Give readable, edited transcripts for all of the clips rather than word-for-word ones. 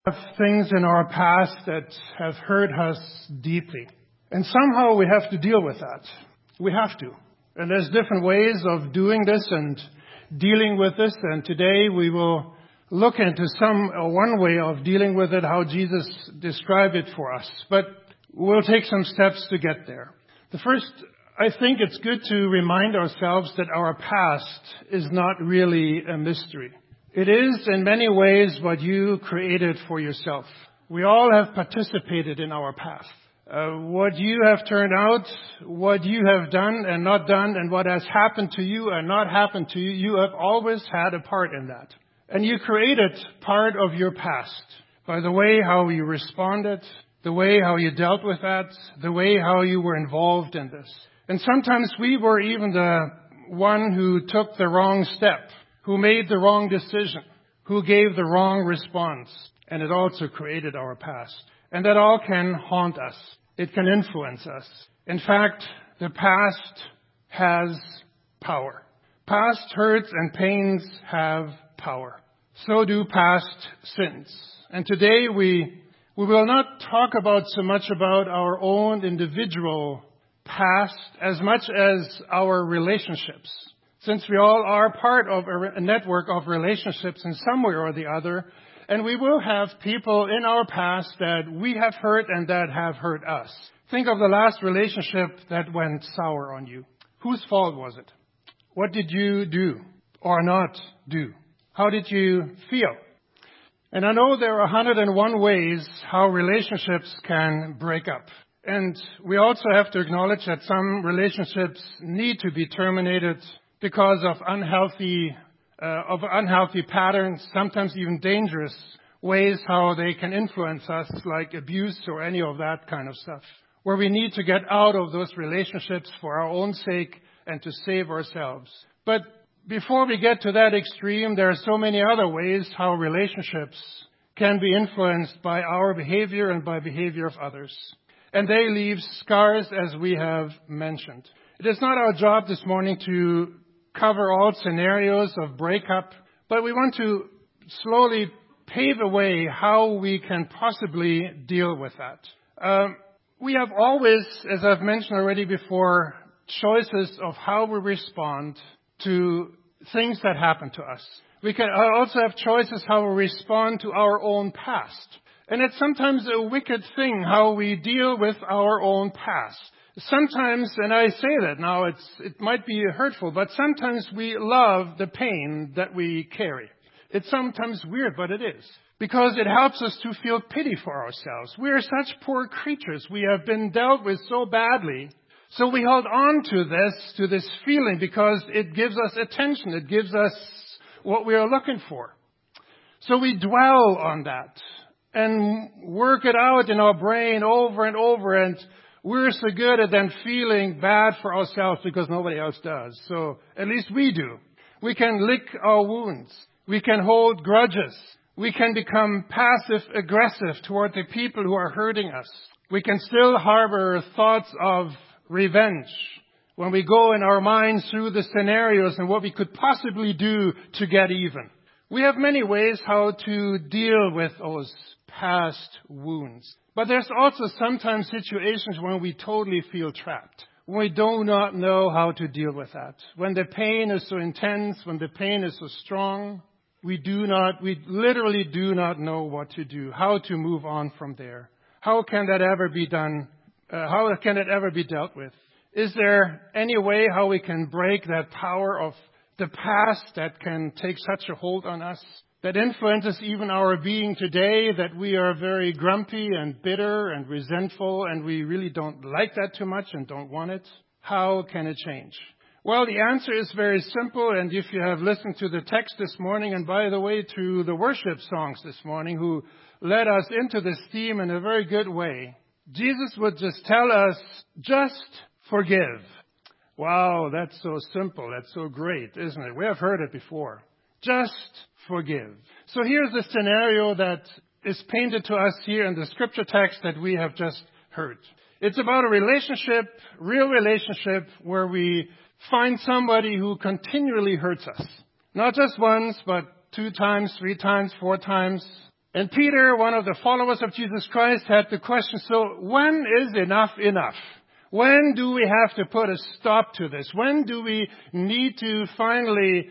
Have things in our past that have hurt us deeply. And somehow we have to deal with that. We have to. And there's different ways of doing this and dealing with this. And today we will look into one way of dealing with it, how Jesus described it for us. But we'll take some steps to get there. The first, I think it's good to remind ourselves that our past is not really a mystery. It is in many ways what you created for yourself. We all have participated in our past. What you have turned out, what you have done and not done, and what has happened to you and not happened to you, you have always had a part in that. And you created part of your past by the way how you responded, the way how you dealt with that, the way how you were involved in this. And sometimes we were even the one who took the wrong step, who made the wrong decision, who gave the wrong response. And it also created our past. And that all can haunt us. It can influence us. In fact, the past has power. Past hurts and pains have power. So do past sins. And today we will not talk about so much about our own individual past as much as our relationships. Since we all are part of a network of relationships in some way or the other, and we will have people in our past that we have hurt and that have hurt us. Think of the last relationship that went sour on you. Whose fault was it? What did you do or not do? How did you feel? And I know there are 101 ways how relationships can break up. And we also have to acknowledge that some relationships need to be terminated because of unhealthy patterns, sometimes even dangerous ways how they can influence us, like abuse or any of that kind of stuff, where we need to get out of those relationships for our own sake and to save ourselves. But before we get to that extreme, there are so many other ways how relationships can be influenced by our behavior and by behavior of others. And they leave scars, as we have mentioned. It is not our job this morning to cover all scenarios of breakup, but we want to slowly pave a way how we can possibly deal with that. We have always, as I've mentioned already before, choices of how we respond to things that happen to us. We can also have choices how we respond to our own past. And it's sometimes a wicked thing how we deal with our own past. Sometimes, and I say that now, it might be hurtful, but sometimes we love the pain that we carry. It's sometimes weird, but it is. Because it helps us to feel pity for ourselves. We are such poor creatures. We have been dealt with so badly. So we hold on to this feeling because it gives us attention. It gives us what we are looking for. So we dwell on that and work it out in our brain over and over, and we're so good at then feeling bad for ourselves because nobody else does. So at least we do. We can lick our wounds. We can hold grudges. We can become passive-aggressive toward the people who are hurting us. We can still harbor thoughts of revenge when we go in our minds through the scenarios and what we could possibly do to get even. We have many ways how to deal with those past wounds. But there's also sometimes situations when we totally feel trapped. When we do not know how to deal with that. When the pain is so intense, when the pain is so strong, we literally do not know what to do, how to move on from there. How can that ever be done? How can it ever be dealt with? Is there any way how we can break that power of the past that can take such a hold on us? That influences even our being today, that we are very grumpy and bitter and resentful, and we really don't like that too much and don't want it. How can it change? Well, the answer is very simple, and if you have listened to the text this morning, and by the way, to the worship songs this morning, who led us into this theme in a very good way, Jesus would just tell us, just forgive. Wow, that's so simple. That's so great, isn't it? We have heard it before. Just forgive. So here's the scenario that is painted to us here in the scripture text that we have just heard. It's about a relationship, real relationship, where we find somebody who continually hurts us. Not just once, but 2 times, 3 times, 4 times. And Peter, one of the followers of Jesus Christ, had the question, so when is enough enough? When do we have to put a stop to this? When do we need to finally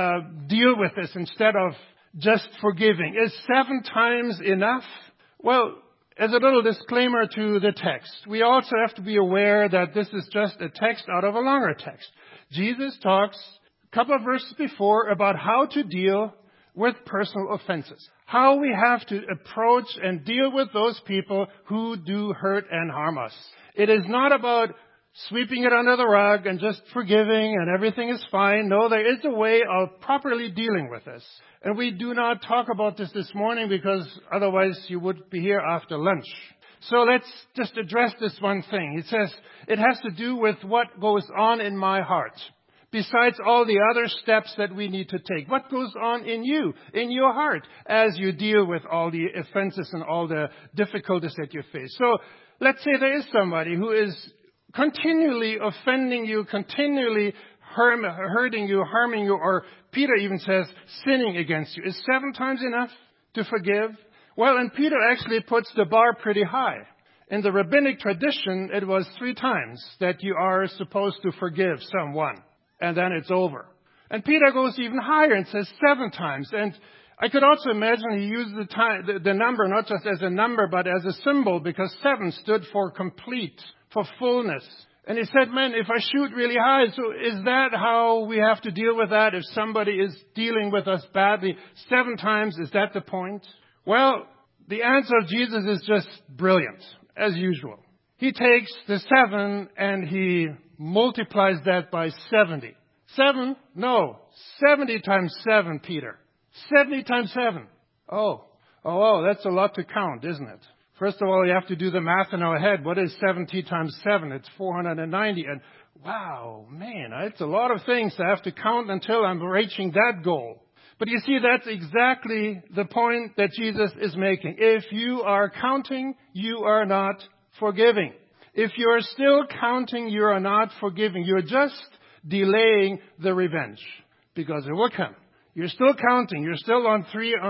deal with this instead of just forgiving? Is 7 times enough? Well, as a little disclaimer to the text, we also have to be aware that this is just a text out of a longer text. Jesus talks a couple of verses before about how to deal with personal offenses. How we have to approach and deal with those people who do hurt and harm us. It is not about sweeping it under the rug and just forgiving and everything is fine. No, there is a way of properly dealing with this. And we do not talk about this morning because otherwise you would be here after lunch. So let's just address this one thing. It says it has to do with what goes on in my heart. Besides all the other steps that we need to take. What goes on in you, in your heart, as you deal with all the offenses and all the difficulties that you face? So let's say there is somebody who is continually offending you, continually hurting you, harming you, or Peter even says sinning against you. Is 7 times enough to forgive? Well, and Peter actually puts the bar pretty high. In the rabbinic tradition, it was 3 times that you are supposed to forgive someone. And then it's over. And Peter goes even higher and says 7 times. And I could also imagine he used the number not just as a number, but as a symbol, because 7 stood for complete, for fullness. And he said, man, if I shoot really high, so is that how we have to deal with that? If somebody is dealing with us badly 7 times, is that the point? Well, the answer of Jesus is just brilliant, as usual. He takes the 7 and he multiplies that by 70. 7? No. 70 times 7, Peter. 70 times 7. Oh, that's a lot to count, isn't it? First of all, you have to do the math in our head. What is 70 times 7? It's 490. And wow, man, it's a lot of things I have to count until I'm reaching that goal. But you see, that's exactly the point that Jesus is making. If you are counting, you are not forgiving. If you are still counting, you are not forgiving. You're just delaying the revenge because it will come. You're still counting. You're still on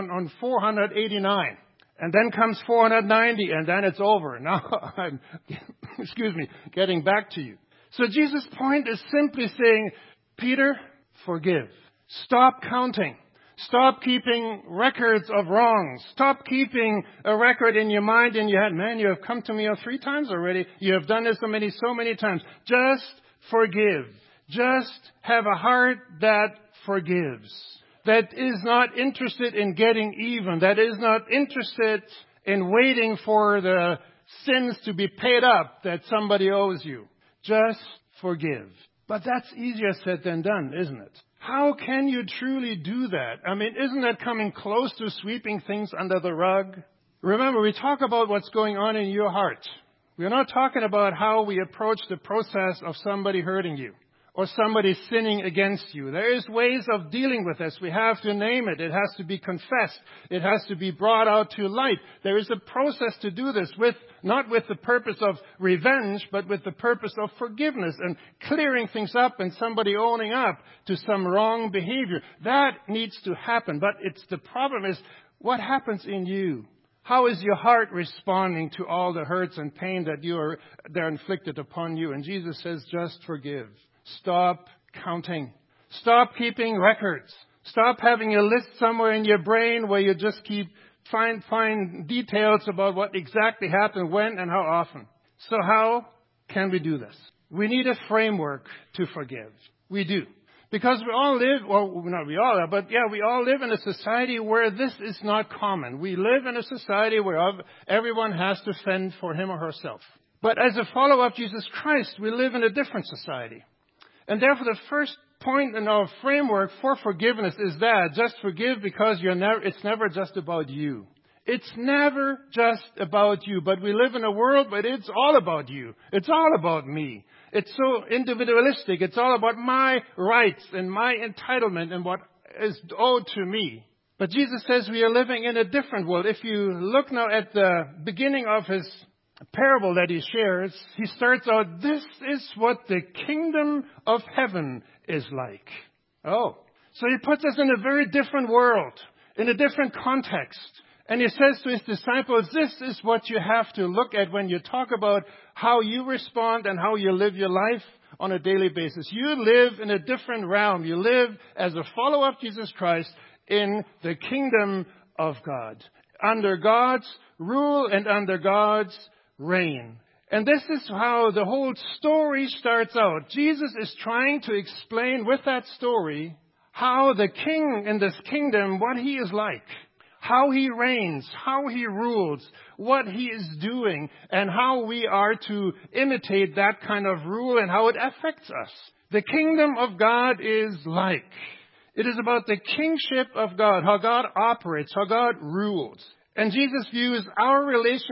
489. And then comes 490 and then it's over. Now I'm, getting back to you. So Jesus' point is simply saying, Peter, forgive. Stop counting. Stop keeping records of wrongs. Stop keeping a record in your mind, in your head. Man, you have come to me 3 times already. You have done this so many times. Just forgive. Just have a heart that forgives. That is not interested in getting even. That is not interested in waiting for the sins to be paid up that somebody owes you. Just forgive. But that's easier said than done, isn't it? How can you truly do that? I mean, isn't that coming close to sweeping things under the rug? Remember, we talk about what's going on in your heart. We're not talking about how we approach the process of somebody hurting you or somebody sinning against you. There is ways of dealing with this. We have to name it. It has to be confessed. It has to be brought out to light. There is a process to do this not with the purpose of revenge, but with the purpose of forgiveness and clearing things up and somebody owning up to some wrong behavior. That needs to happen. But the problem is, what happens in you? How is your heart responding to all the hurts and pain that they're inflicted upon you? And Jesus says, just forgive. Stop counting. Stop keeping records. Stop having a list somewhere in your brain where you just keep find details about what exactly happened, when, and how often. So how can we do this? We need a framework to forgive. We do. Because we all live, well, not we all, but yeah, we all live in a society where this is not common. We live in a society where everyone has to fend for him or herself. But as a follower of Jesus Christ, we live in a different society. And therefore, the first point in our framework for forgiveness is that just forgive because it's never just about you. It's never just about you. But we live in a world where it's all about you. It's all about me. It's so individualistic. It's all about my rights and my entitlement and what is owed to me. But Jesus says we are living in a different world. If you look now at the beginning of his parable that he shares, he starts out, this is what the kingdom of heaven is like. Oh, so he puts us in a very different world, in a different context. And he says to his disciples, this is what you have to look at when you talk about how you respond and how you live your life on a daily basis. You live in a different realm. You live as a follower of Jesus Christ in the kingdom of God, under God's rule and under God's reign. And this is how the whole story starts out. Jesus is trying to explain with that story how the king in this kingdom, what he is like, how he reigns, how he rules, what he is doing, and how we are to imitate that kind of rule and how it affects us. The kingdom of God is like. It is about the kingship of God, how God operates, how God rules. And Jesus views our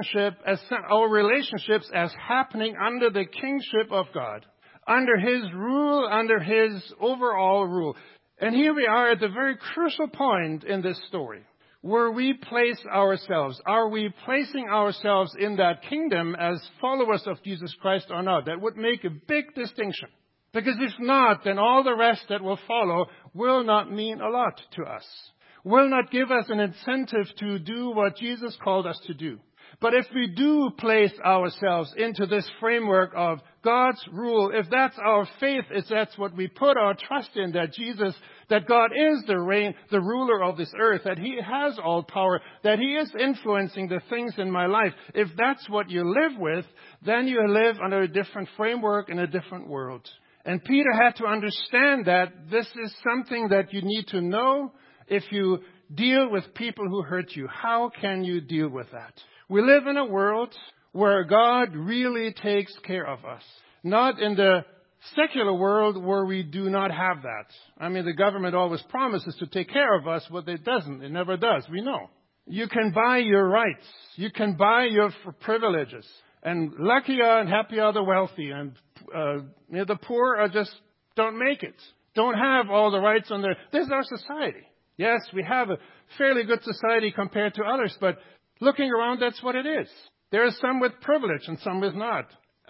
relationships as happening under the kingship of God, under his rule, under his overall rule. And here we are at the very crucial point in this story, where we place ourselves. Are we placing ourselves in that kingdom as followers of Jesus Christ or not? That would make a big distinction. Because if not, then all the rest that will follow will not mean a lot to us, will not give us an incentive to do what Jesus called us to do. But if we do place ourselves into this framework of God's rule, if that's our faith, if that's what we put our trust in, that God is the ruler of this earth, that he has all power, that he is influencing the things in my life, if that's what you live with, then you live under a different framework in a different world. And Peter had to understand that this is something that you need to know if you deal with people who hurt you. How can you deal with that? We live in a world where God really takes care of us. Not in the secular world where we do not have that. I mean, the government always promises to take care of us, but it doesn't. It never does. We know. You can buy your rights. You can buy your privileges. And lucky are and happy are the wealthy. And the poor are just don't make it. Don't have all the rights on their... This is our society. Yes, we have a fairly good society compared to others, but looking around, that's what it is. There are some with privilege and some with not.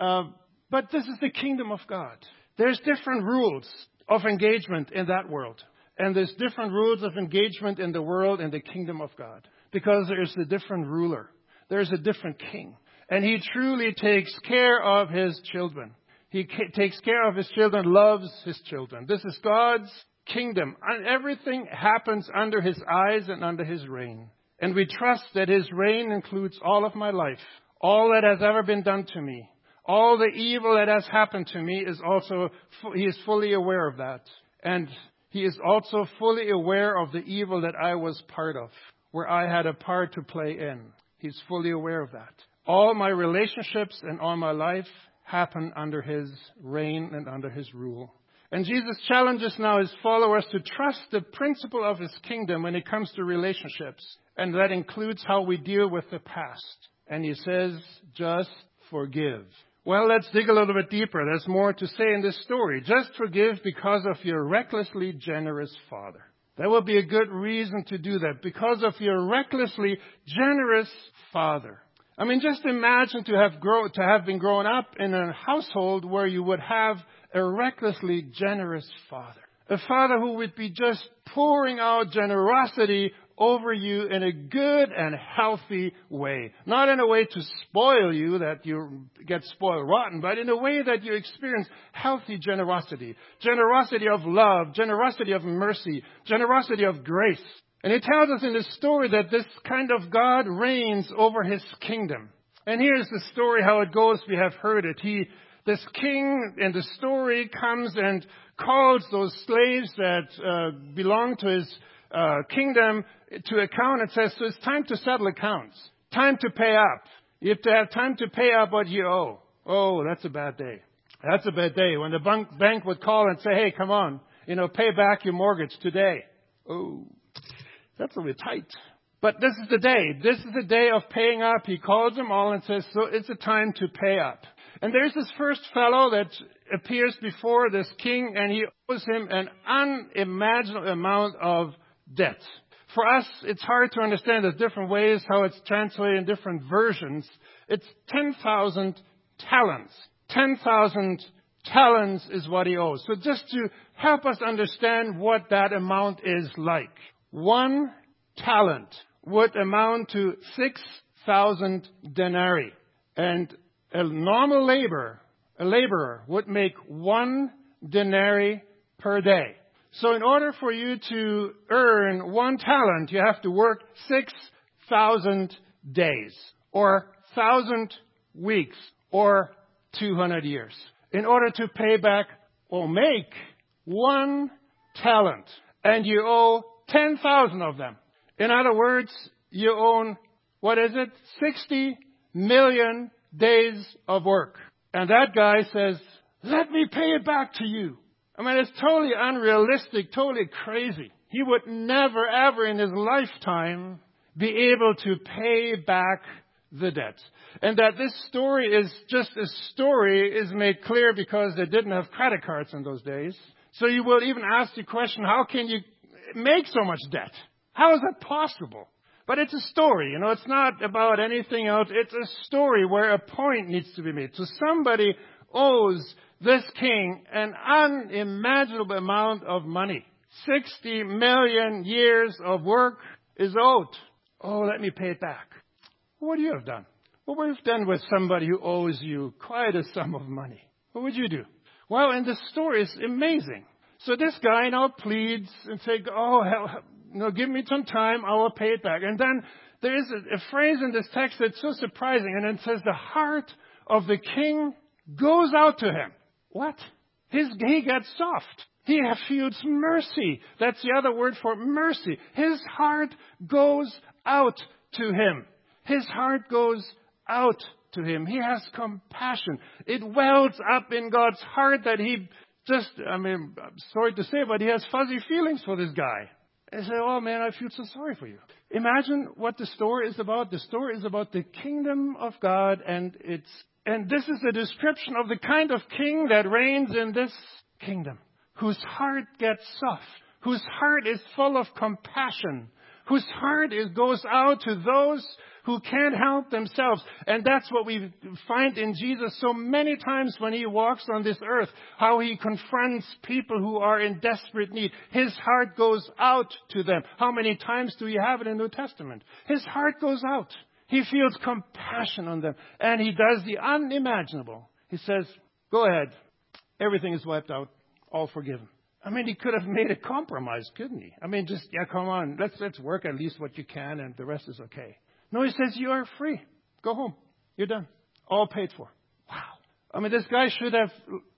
But this is the kingdom of God. There's different rules of engagement in that world. And there's different rules of engagement in the world in the kingdom of God. Because there's a different ruler. There's a different king. And he truly takes care of his children. He takes care of his children, loves his children. This is God's kingdom. And everything happens under his eyes and under his reign. And we trust that his reign includes all of my life. All that has ever been done to me. All the evil that has happened to me he is fully aware of that. And he is also fully aware of the evil that I was part of, where I had a part to play in. He's fully aware of that. All my relationships and all my life happen under his reign and under his rule. And Jesus challenges now his followers to trust the principle of his kingdom when it comes to relationships. And that includes how we deal with the past. And he says, just forgive. Well, let's dig a little bit deeper. There's more to say in this story. Just forgive because of your recklessly generous Father. That would be a good reason to do that. Because of your recklessly generous Father. I mean, just imagine to have been grown up in a household where you would have a recklessly generous father. A father who would be just pouring out generosity over you in a good and healthy way. Not in a way to spoil you, that you get spoiled rotten, but in a way that you experience healthy generosity. Generosity of love, generosity of mercy, generosity of grace. And it tells us in this story that this kind of God reigns over his kingdom. And here's the story, how it goes. We have heard it. This king in the story comes and calls those slaves that belong to his kingdom to account and says, so it's time to settle accounts. Time to pay up. You have to have time to pay up what you owe. Oh, that's a bad day. That's a bad day. When the bank would call and say, hey, come on, pay back your mortgage today. Oh. That's a bit tight. But this is the day. This is the day of paying up. He calls them all and says, so it's a time to pay up. And there's this first fellow that appears before this king, and he owes him an unimaginable amount of debt. For us, it's hard to understand the different ways how it's translated in different versions. It's 10,000 talents. 10,000 talents is what he owes. So just to help us understand what that amount is like. 1 talent. would amount to 6,000 denarii. And a normal laborer would make 1 denarii per day. So in order for you to earn 1 talent, you have to work 6,000 days, or 1,000 weeks, or 200 years, in order to pay back or make 1 talent. And you owe 10,000 of them. In other words, you own, 60 million days of work. And that guy says, let me pay it back to you. I mean, it's totally unrealistic, totally crazy. He would never, ever in his lifetime be able to pay back the debt. And that this story is just a story is made clear because they didn't have credit cards in those days. So you will even ask the question, how can you make so much debt? How is that possible? But it's a story, it's not about anything else. It's a story where a point needs to be made. So somebody owes this king an unimaginable amount of money. 60 million years of work is owed. Oh, let me pay it back. What would you have done? What would you have done with somebody who owes you quite a sum of money? What would you do? Well, in the story, it's amazing. So this guy now pleads and says, give me some time, I will pay it back. And then there is a phrase in this text that's so surprising, and it says, the heart of the king goes out to him. What? He gets soft. He feels mercy. That's the other word for mercy. His heart goes out to him. His heart goes out to him. He has compassion. It wells up in God's heart that he I'm sorry to say, but he has fuzzy feelings for this guy. And say, oh man, I feel so sorry for you. Imagine what the story is about. The story is about the kingdom of God, and this is a description of the kind of king that reigns in this kingdom, whose heart gets soft, whose heart is full of compassion, whose heart goes out to those who can't help themselves. And that's what we find in Jesus so many times when he walks on this earth, how he confronts people who are in desperate need. His heart goes out to them. How many times do we have it in the New Testament? His heart goes out. He feels compassion on them. And he does the unimaginable. He says, go ahead. Everything is wiped out. All forgiven. He could have made a compromise, couldn't he? Come on. Let's work at least what you can and the rest is okay. No, he says, you are free. Go home. You're done. All paid for. Wow. This guy should have,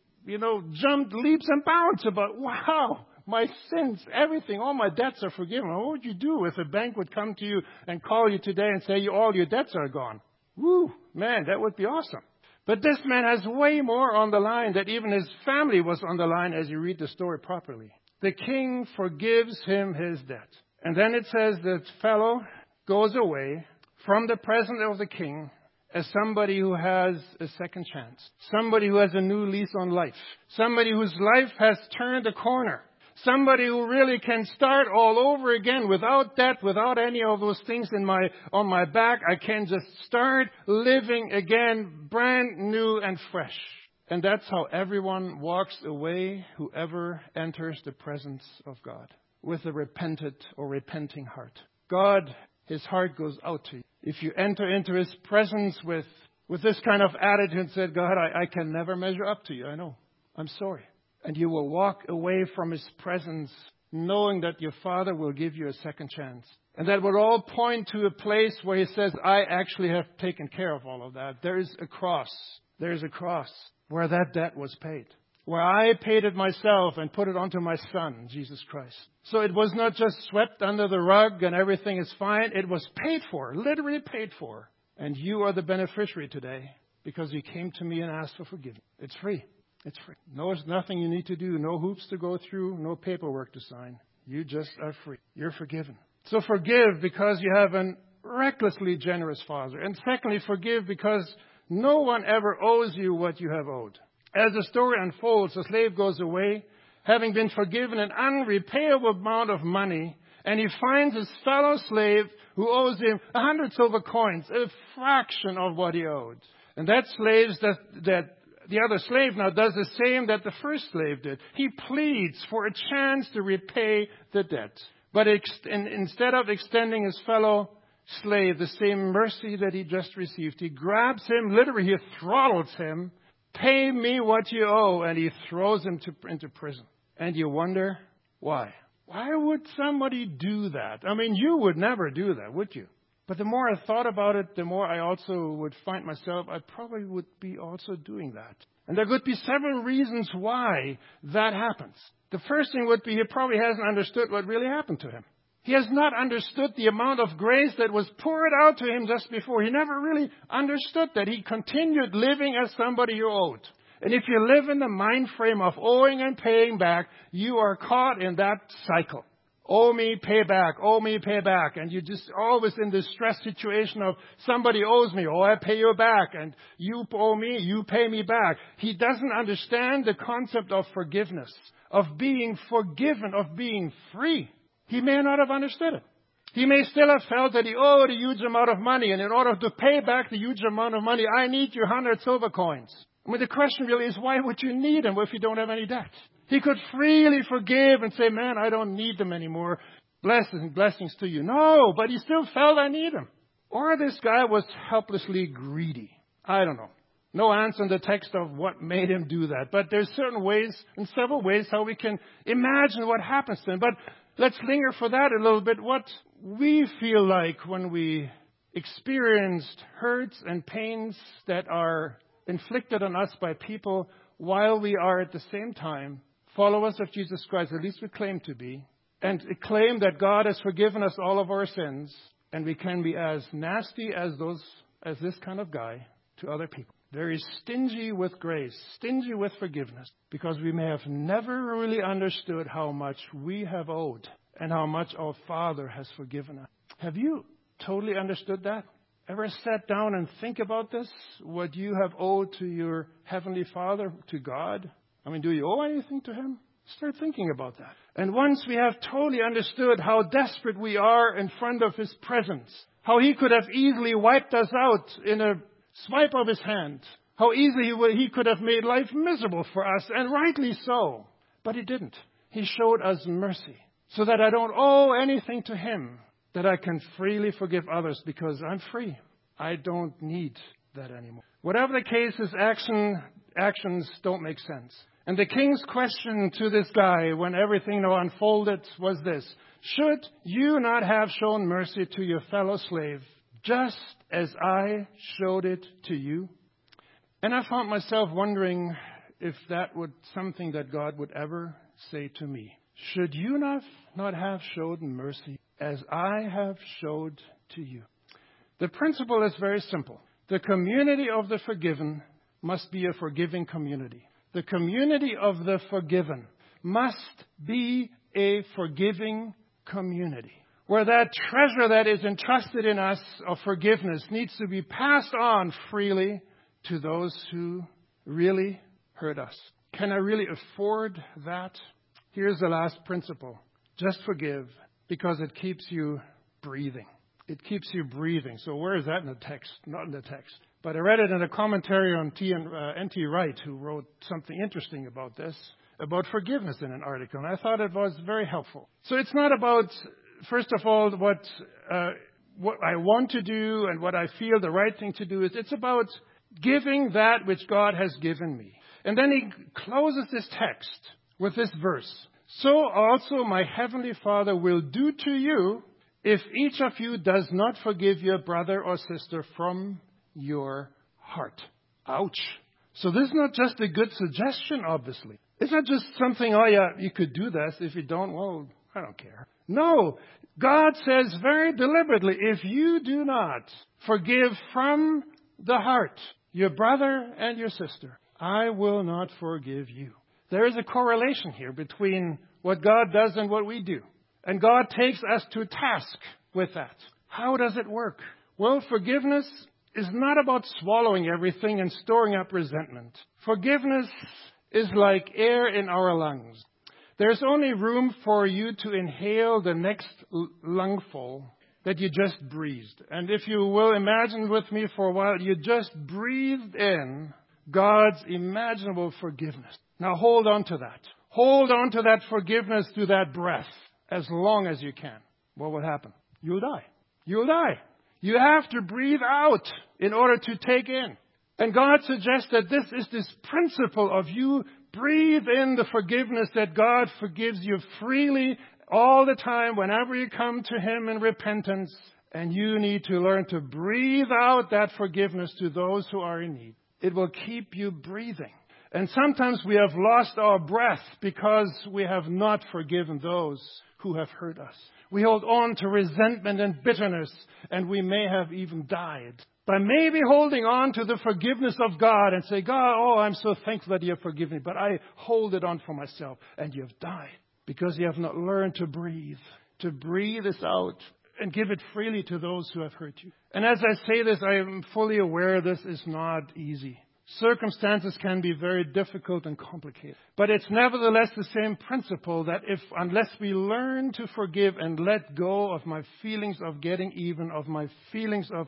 jumped leaps and bounds about, wow, my sins, everything, all my debts are forgiven. What would you do if a bank would come to you and call you today and say all your debts are gone? Woo, man, that would be awesome. But this man has way more on the line, that even his family was on the line as you read the story properly. The king forgives him his debt. And then it says that fellow goes away from the presence of the king as somebody who has a second chance, somebody who has a new lease on life, somebody whose life has turned a corner, somebody who really can start all over again without debt, without any of those things on my back. I can just start living again, brand new and fresh. And that's how everyone walks away, whoever enters the presence of God, with a repentant or repenting heart. God, his heart goes out to you. If you enter into his presence with this kind of attitude and said, God, I can never measure up to you. I know. I'm sorry. And you will walk away from his presence knowing that your Father will give you a second chance. And that will all point to a place where he says, I actually have taken care of all of that. There is a cross. There is a cross where that debt was paid, where I paid it myself and put it onto my Son, Jesus Christ. So it was not just swept under the rug and everything is fine. It was paid for, literally paid for. And you are the beneficiary today because you came to me and asked for forgiveness. It's free. It's free. No, there's nothing you need to do. No hoops to go through. No paperwork to sign. You just are free. You're forgiven. So forgive because you have a recklessly generous Father. And secondly, forgive because no one ever owes you what you have owed. As the story unfolds, the slave goes away, having been forgiven an unrepayable amount of money, and he finds his fellow slave who owes him 100 silver coins, a fraction of what he owed. And that the other slave now does the same that the first slave did. He pleads for a chance to repay the debt. But instead of extending his fellow slave the same mercy that he just received, he grabs him, literally he throttles him, pay me what you owe, and he throws him into prison. And you wonder, why? Why would somebody do that? I mean, you would never do that, would you? But the more I thought about it, the more I also would find myself, I probably would be also doing that. And there could be several reasons why that happens. The first thing would be he probably hasn't understood what really happened to him. He has not understood the amount of grace that was poured out to him just before. He never really understood that. He continued living as somebody who owed. And if you live in the mind frame of owing and paying back, you are caught in that cycle. Owe me, pay back. Owe me, pay back. And you're just always in this stress situation of somebody owes me. Oh, I pay you back. And you owe me, you pay me back. He doesn't understand the concept of forgiveness, of being forgiven, of being free. He may not have understood it. He may still have felt that he owed a huge amount of money. And in order to pay back the huge amount of money, I need your 100 silver coins. I mean, the question really is, why would you need them if you don't have any debt? He could freely forgive and say, man, I don't need them anymore. Blessings to you. No, but he still felt I need them. Or this guy was helplessly greedy. I don't know. No answer in the text of what made him do that. But there's certain ways, and several ways, how we can imagine what happens to him. But let's linger for that a little bit. What we feel like when we experienced hurts and pains that are inflicted on us by people while we are at the same time followers of Jesus Christ, at least we claim to be, and claim that God has forgiven us all of our sins, and we can be as nasty as this kind of guy to other people. Very stingy with grace, stingy with forgiveness, because we may have never really understood how much we have owed and how much our Father has forgiven us. Have you totally understood that? Ever sat down and think about this? What you have owed to your Heavenly Father, to God? I mean, do you owe anything to Him? Start thinking about that. And once we have totally understood how desperate we are in front of His presence, how He could have easily wiped us out in a swipe of His hand, how easily He could have made life miserable for us, and rightly so. But He didn't. He showed us mercy so that I don't owe anything to Him, that I can freely forgive others because I'm free. I don't need that anymore. Whatever the case, his actions don't make sense. And the king's question to this guy when everything now unfolded was this: should you not have shown mercy to your fellow slave just as I showed it to you? And I found myself wondering if that would something that God would ever say to me. Should you not have showed mercy as I have showed to you? The principle is very simple. The community of the forgiven must be a forgiving community. The community of the forgiven must be a forgiving community, where that treasure that is entrusted in us of forgiveness needs to be passed on freely to those who really hurt us. Can I really afford that? Here's the last principle. Just forgive because it keeps you breathing. It keeps you breathing. So where is that in the text? Not in the text. But I read it in a commentary on N.T. Wright, who wrote something interesting about this, about forgiveness in an article. And I thought it was very helpful. So it's not about, first of all, what I want to do and what I feel the right thing to do is. It's about giving that which God has given me. And then he closes this text with this verse. So also my heavenly Father will do to you if each of you does not forgive your brother or sister from your heart. Ouch. So this is not just a good suggestion, obviously. It's not just something, oh yeah, you could do this. If you don't, well, I don't care. No. God says very deliberately, if you do not forgive from the heart your brother and your sister, I will not forgive you. There is a correlation here between what God does and what we do. And God takes us to task with that. How does it work? Well, forgiveness is not about swallowing everything and storing up resentment. Forgiveness is like air in our lungs. There's only room for you to inhale the next lungful that you just breathed. And if you will imagine with me for a while, you just breathed in God's imaginable forgiveness. Now hold on to that. Hold on to that forgiveness through that breath. as long as you can, what will happen? You'll die. You'll die. You have to breathe out in order to take in. And God suggests that this principle of you breathe in the forgiveness that God forgives you freely all the time whenever you come to Him in repentance. And you need to learn to breathe out that forgiveness to those who are in need. It will keep you breathing. And sometimes we have lost our breath because we have not forgiven those who have hurt us. We hold on to resentment and bitterness, and we may have even died. By maybe holding on to the forgiveness of God and say, God, oh, I'm so thankful that you have forgiven me, but I hold it on for myself, and you have died because you have not learned to breathe this out and give it freely to those who have hurt you. And as I say this, I am fully aware this is not easy. Circumstances can be very difficult and complicated. But it's nevertheless the same principle that unless we learn to forgive and let go of my feelings of getting even, of my feelings of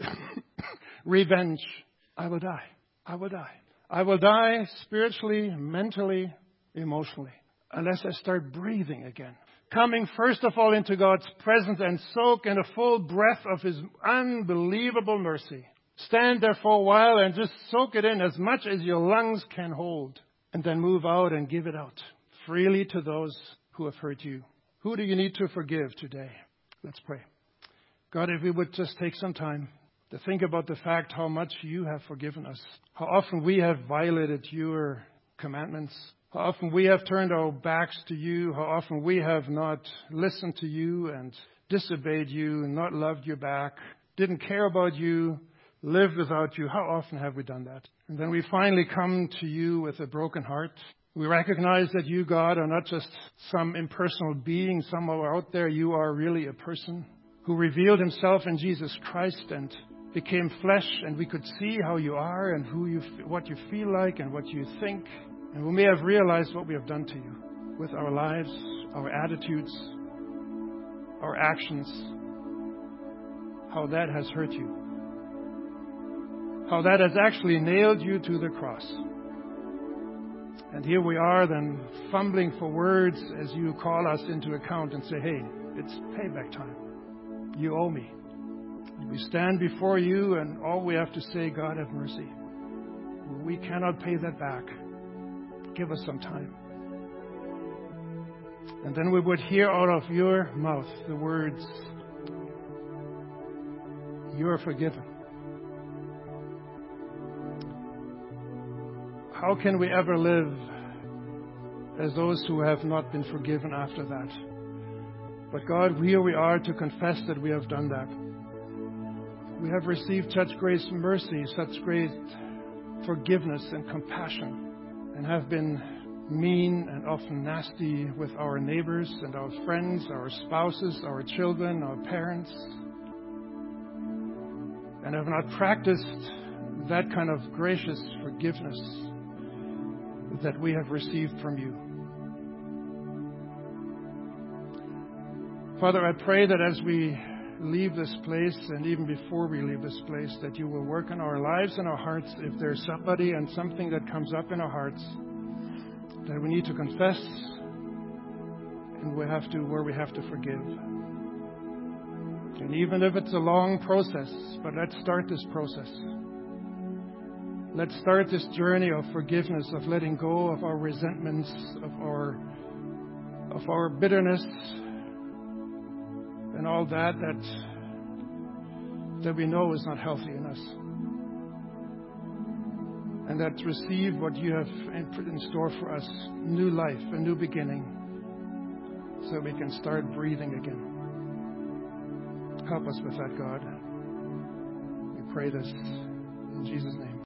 revenge, I will die. I will die. I will die spiritually, mentally, emotionally, unless I start breathing again. Coming first of all into God's presence and soak in a full breath of His unbelievable mercy. Stand there for a while and just soak it in as much as your lungs can hold. And then move out and give it out freely to those who have hurt you. Who do you need to forgive today? Let's pray. God, if we would just take some time to think about the fact how much you have forgiven us. How often we have violated your commandments. How often we have turned our backs to you. How often we have not listened to you and disobeyed you and not loved you back. Didn't care about you. Lived without you. How often have we done that? And then we finally come to you with a broken heart. We recognize that you, God, are not just some impersonal being somewhere out there. You are really a person who revealed Himself in Jesus Christ and became flesh, and we could see how you are and what you feel like and what you think. And we may have realized what we have done to you with our lives, our attitudes, our actions, how that has hurt you. How that has actually nailed you to the cross. And here we are then fumbling for words as you call us into account and say, hey, it's payback time. You owe me. And we stand before you and all we have to say, God have mercy. We cannot pay that back. Give us some time. And then we would hear out of your mouth the words, you are forgiven. How can we ever live as those who have not been forgiven after that? But God, here we are to confess that we have done that. We have received such great mercy, such great forgiveness and compassion, and have been mean and often nasty with our neighbors and our friends, our spouses, our children, our parents, and have not practiced that kind of gracious forgiveness that we have received from you. Father, I pray that as we leave this place and even before we leave this place, that you will work in our lives and our hearts. If there's somebody and something that comes up in our hearts that we need to confess and where we have to forgive. And even if it's a long process, but let's start this process. Let's start this journey of forgiveness, of letting go of our resentments, of our bitterness, and all that we know is not healthy in us. And that receive what you have in store for us, new life, a new beginning, so we can start breathing again. Help us with that, God. We pray this in Jesus' name.